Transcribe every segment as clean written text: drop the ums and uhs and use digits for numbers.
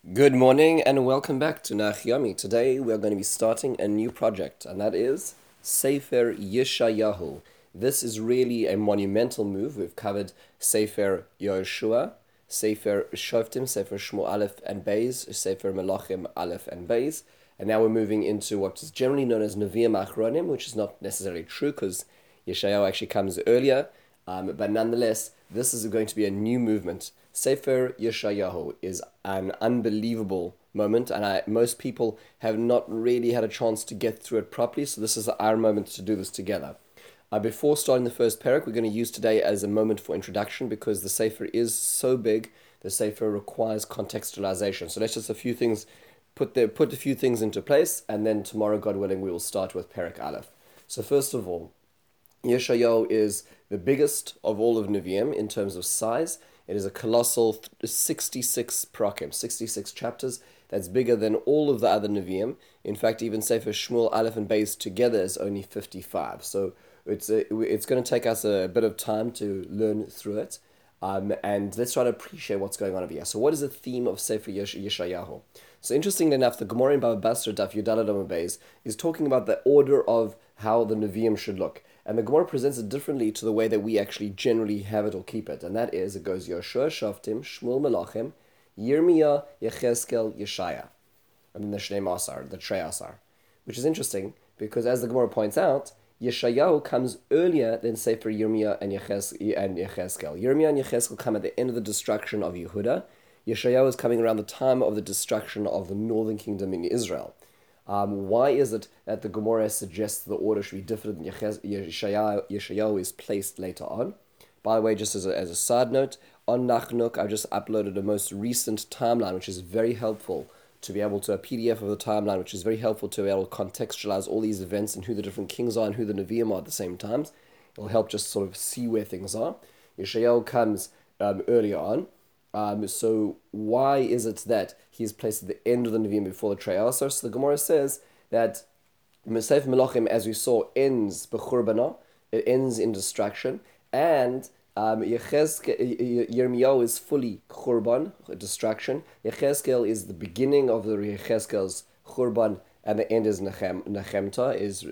Good morning and welcome back to Nach Yomi. Today we're going to be starting a new project, and that is Sefer Yeshayahu. This is really a monumental move. We've covered Sefer Yoshua, Sefer Shoftim, Sefer Shmuel Aleph and Beis, Sefer Melachim Aleph and Beis, and now we're moving into what is generally known as Nevi'im Achronim, which is not necessarily true because Yeshayahu actually comes earlier, but nonetheless, this is going to be a new movement. Sefer Yeshayahu is an unbelievable moment, and most people have not really had a chance to get through it properly, so this is our moment to do this together. Before starting the first parak, we're going to use today as a moment for introduction because the Sefer is so big, the Sefer requires contextualization. So let's just put a few things into place, and then tomorrow, God willing, we will start with Parak Aleph. So first of all, Yeshayahu is the biggest of all of Nevi'im in terms of size. It is a colossal 66 parakim, 66 chapters. That's bigger than all of the other Nevi'im. In fact, even Sefer Shmuel, Aleph and Beis together is only 55. So it's going to take us a bit of time to learn through it. And let's try to appreciate what's going on over here. So what is the theme of Sefer Yeshayahu? So interestingly enough, the Gemara in Baba Basra, Daf Yudalad Amud Beis, is talking about the order of how the Nevi'im should look. And the Gemara presents it differently to the way that we actually generally have it or keep it. And that is, it goes Yoshua, Shoftim, Shmuel, Melachim, Yirmiyah, Yechezkel, Yeshaya. And then the Shnei Masar, the Trei Asar. Which is interesting, because as the Gemara points out, Yeshayahu comes earlier than Sefer Yirmiyah and Yechezkel. Yirmiyah and Yechezkel come at the end of the destruction of Yehuda. Yeshayahu is coming around the time of the destruction of the northern kingdom in Israel. Why is it that the Gemara suggests the order should be different than Yeshayahu is placed later on? By the way, just as a side note, on Nachnuk, I've just uploaded the most recent timeline, which is very helpful to be able to, a PDF of the timeline, which is very helpful to be able to contextualize all these events and who the different kings are and who the Nevi'im are at the same time. It'll help just sort of see where things are. Yeshayahu comes earlier on. So why is it that he is placed at the end of the Nevi'im before the Trei Asar? So the Gemara says that Sefer Melachim, as we saw, ends b'churbana, it ends in destruction, and Yirmiyahu is fully churban, destruction. Yechezkel is the beginning of the Yechezkel's churban, and the end is nechemta,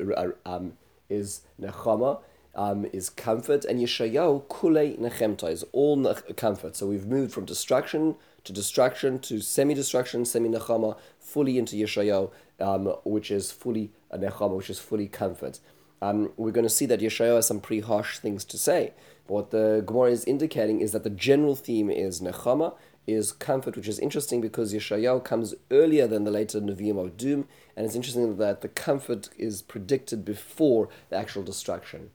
is nechama. Is comfort, and Yeshayahu kulei nechemta is all comfort. So we've moved from destruction to semi-destruction, semi-nechama, fully into Yeshayahu, which is fully a nechama, which is fully comfort. We're going to see that Yeshayahu has some pretty harsh things to say. But what the Gemara is indicating is that the general theme is nechama, is comfort, which is interesting because Yeshayahu comes earlier than the later Nevi'im of Doom, and it's interesting that the comfort is predicted before the actual destruction.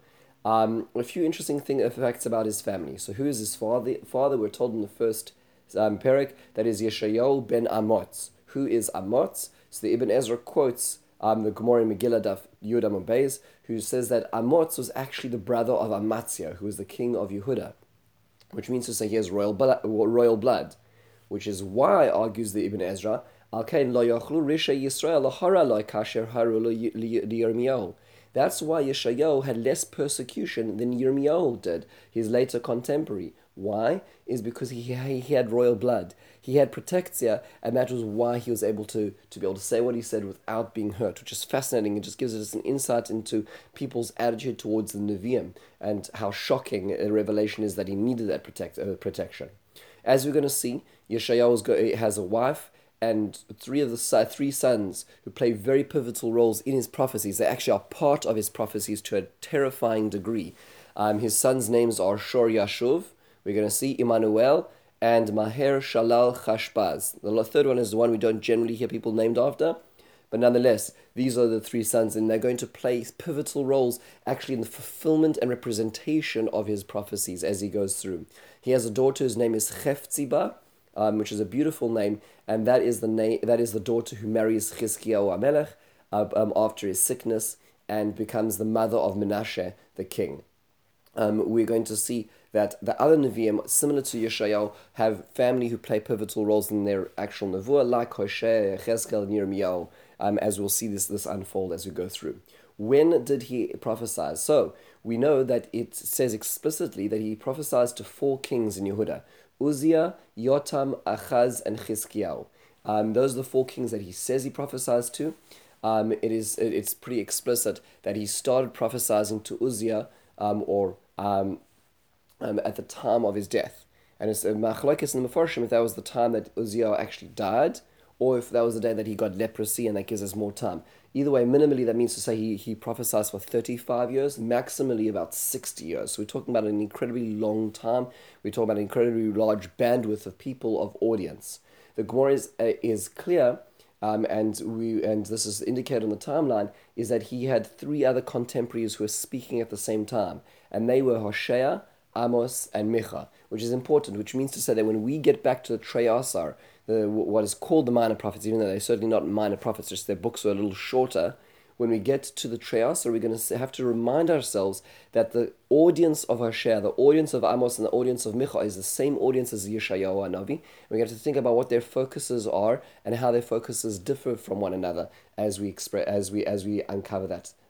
A few interesting facts about his family. So who is his father? We're told in the first parak that is Yeshayahu ben Amotz. Who is Amotz? So the Ibn Ezra quotes the Gemara in Megillah Daf Yud Amud Beis, who says that Amotz was actually the brother of Amatzia, who was the king of Yehuda, which means to say he has royal blood, which is why, argues the Ibn Ezra, Al-Kain lo yachlu risha Yisrael lahara lo kasher haru Yirmiyahu. That's why Yeshayahu had less persecution than Yirmiyahu did, his later contemporary. Why? Is because he had royal blood. He had protectia, and that was why he was able to be able to say what he said without being hurt, which is fascinating. It just gives us an insight into people's attitude towards the Nevi'im and how shocking a revelation is that he needed that protection. As we're going to see, Yeshayahu has a wife and three sons who play very pivotal roles in his prophecies. They actually are part of his prophecies to a terrifying degree. His sons' names are Shor Yashuv, we're going to see Immanuel, and Maher Shalal Chashbaz. The third one is the one we don't generally hear people named after, but nonetheless, these are the three sons, and they're going to play pivotal roles actually in the fulfillment and representation of his prophecies as he goes through. He has a daughter whose name is Chefziba, which is a beautiful name, and that is the daughter who marries Chizkiyahu HaMelech after his sickness and becomes the mother of Menashe, the king. We're going to see that the other Nevi'im, similar to Yeshayahu, have family who play pivotal roles in their actual Nevuah, like Hoshea, Chezkel, and Yirmiyahu, as we'll see this unfold as we go through. When did he prophesy? So, we know that it says explicitly that he prophesied to four kings in Yehuda: Uzziah, Yotam, Achaz, and Chizkiyahu. Those are the four kings that he says he prophesies to. It's pretty explicit that he started prophesying to Uzziah at the time of his death. And it's a machlokes in the Mefarshim if that was the time that Uzziah actually died, or if that was the day that he got leprosy, and that gives us more time. Either way, minimally, that means to say he prophesies for 35 years, maximally about 60 years. So we're talking about an incredibly long time. We're talking about an incredibly large bandwidth of people, of audience. The Gemara is clear, and this is indicated on the timeline, is that he had three other contemporaries who were speaking at the same time, and they were Hosea, Amos, and Micha, which is important, which means to say that when we get back to the Trei Asar, what is called the minor prophets, even though they're certainly not minor prophets, just their books are a little shorter, when we get to the Trei Asar, we're going to have to remind ourselves that the audience of Hosea, the audience of Amos, and the audience of Micha is the same audience as Yeshayahu Hanavi. We have to think about what their focuses are and how their focuses differ from one another as we uncover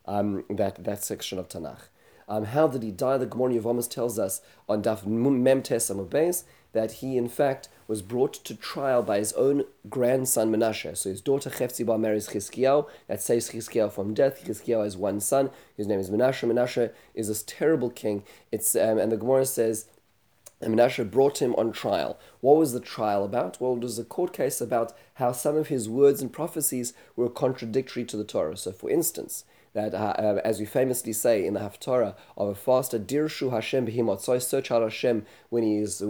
that section of Tanakh. How did he die? The Gemara Yevamos tells us on Daf Mem Tes Amud Beis that he, in fact, was brought to trial by his own grandson Menashe. So his daughter Chefzibah marries Chizkiyahu. That saves Chizkiyahu from death. Chizkiyahu has one son. His name is Menashe. Menashe is this terrible king. And the Gemara says, and Menashe brought him on trial. What was the trial about? Well, it was a court case about how some of his words and prophecies were contradictory to the Torah. So, for instance, that as we famously say in the Haftarah of a faster, Dirshu Hashem b'himotzoi, search out Hashem when he is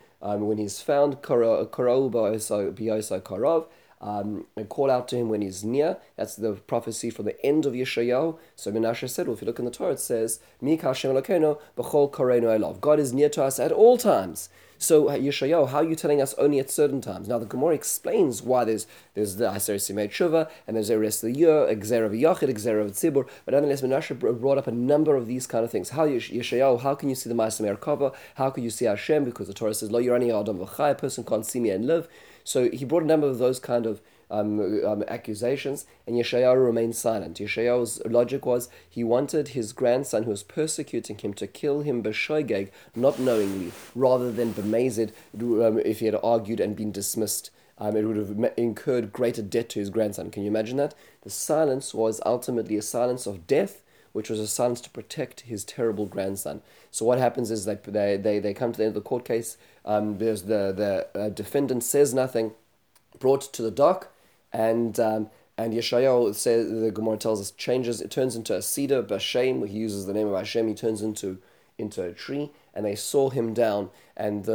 found, Karau b'yosai karav, and call out to him when he's near. That's the prophecy from the end of Yeshayahu. So Menashe said, well, if you look in the Torah, it says, Mi Hashem Elokeinu b'chol koreinu elav. God is near to us at all times. So Yeshayahu, how are you telling us only at certain times? Now the Gemara explains why there's the Aser Simei Tshuva, and there's the rest of the year, Gzera v'Yachid, Gzera v'Tzibur. But nonetheless, Menashe brought up a number of these kind of things. How Yeshayahu, how can you see the Ma'aseh Merkava? How can you see Hashem? Because the Torah says, Lo Yirani Adam v'Chai, a person can't see me and live. So he brought a number of those kind of accusations, and Yeshayahu remained silent. Yeshayahu's logic was he wanted his grandson who was persecuting him to kill him b'shoigeg, not knowingly, rather than b'mezid, if he had argued and been dismissed. It would have incurred greater debt to his grandson. Can you imagine that? The silence was ultimately a silence of death, which was a silence to protect his terrible grandson. So what happens is they come to the end of the court case. There's the defendant says nothing, brought to the dock, and Yeshayahu says, the Gemara tells us, it turns into a cedar, Bashem, where he uses the name of Hashem, he turns into a tree, and they saw him down, and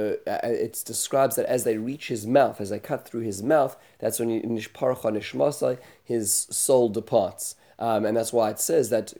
it describes that as they reach his mouth, as they cut through his mouth, that's when Nishparcha Nishmasai, his soul departs. And that's why it says that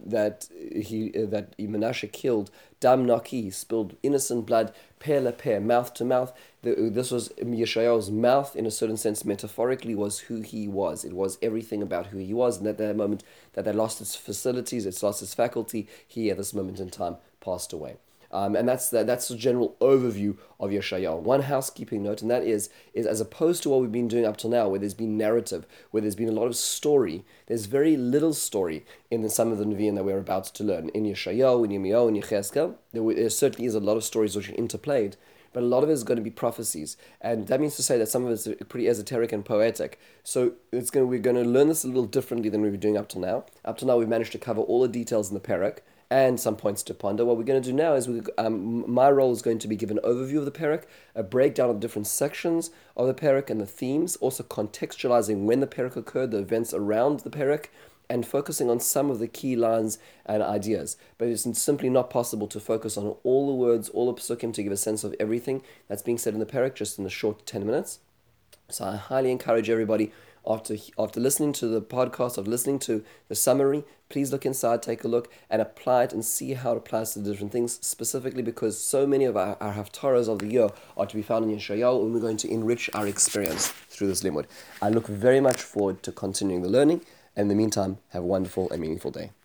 Menashe killed Dam Naki, he spilled innocent blood, per le per, mouth to mouth. This was Yeshayahu's mouth, in a certain sense, metaphorically, was who he was. It was everything about who he was, and at that moment that they lost its facilities, it's lost its faculty, he at this moment in time passed away. And that's the general overview of Yeshayahu. One housekeeping note, and that is as opposed to what we've been doing up till now, where there's been narrative, where there's been a lot of story, there's very little story in some of the Nevi'im that we're about to learn. In Yeshayahu, in Yirmiyahu, in Yechezkel, there certainly is a lot of stories which are interplayed, but a lot of it is going to be prophecies, and that means to say that some of it's pretty esoteric and poetic. So we're going to learn this a little differently than we've been doing up till now. Up till now, we've managed to cover all the details in the Perek and some points to ponder. What we're going to do now is my role is going to be give an overview of the Perek, a breakdown of different sections of the Perek and the themes, also contextualizing when the Perek occurred, the events around the Perek, and focusing on some of the key lines and ideas. But it's simply not possible to focus on all the words, all the psukim, to give a sense of everything that's being said in the Perek just in the short 10 minutes. So I highly encourage everybody, after listening to the podcast, after listening to the summary, please look inside, take a look, and apply it and see how it applies to the different things, specifically because so many of our haftarahs of the year are to be found in Yeshayahu, and we're going to enrich our experience through this limud. I look very much forward to continuing the learning, and in the meantime, have a wonderful and meaningful day.